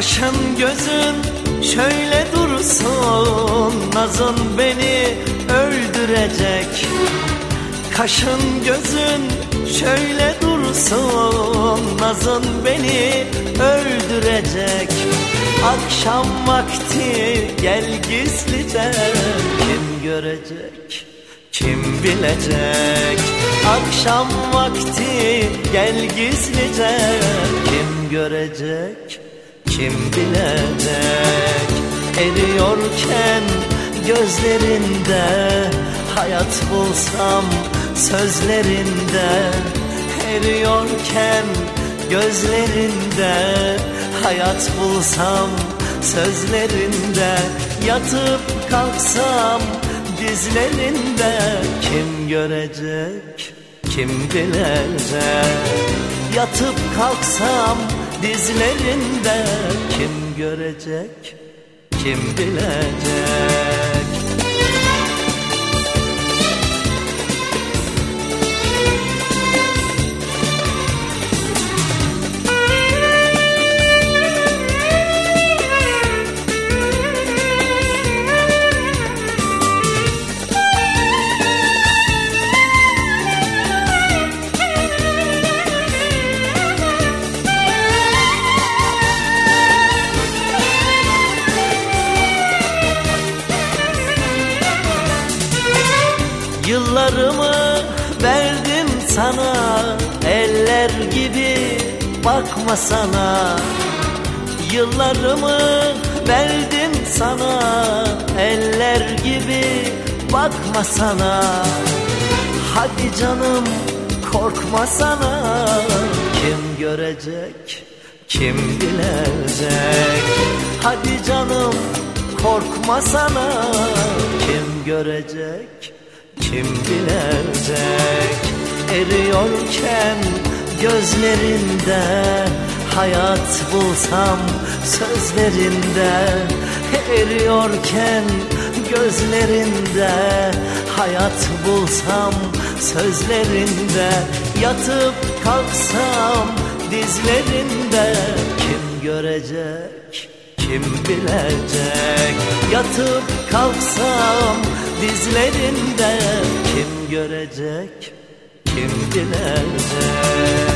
Kaşın gözün şöyle dursun, nazın beni öldürecek. Kaşın gözün şöyle dursun, nazın beni öldürecek. Akşam vakti gel gizlice, kim görecek, kim bilecek? Akşam vakti gel gizlice, kim görecek, kim bilecek? Eriyorken gözlerinde hayat bulsam sözlerinde. Eriyorken gözlerinde hayat bulsam sözlerinde. Yatıp kalksam dizlerinde, kim görecek, kim bilecek? Yatıp kalksam dizlerinde, kim görecek, kim bilecek? Yıllarımı verdim sana, eller gibi bakma sana. Yıllarımı verdim sana, eller gibi bakma sana. Hadi canım korkma sana, kim görecek, kim bilecek? Hadi canım korkma sana, kim görecek, kim bilecek? Eriyorken gözlerinde hayat bulsam sözlerinde. Eriyorken gözlerinde hayat bulsam sözlerinde. Yatıp kalksam dizlerinde, kim görecek, kim bilecek? Yatıp kalksam dizlerinde, kim görecek, kim bilecek?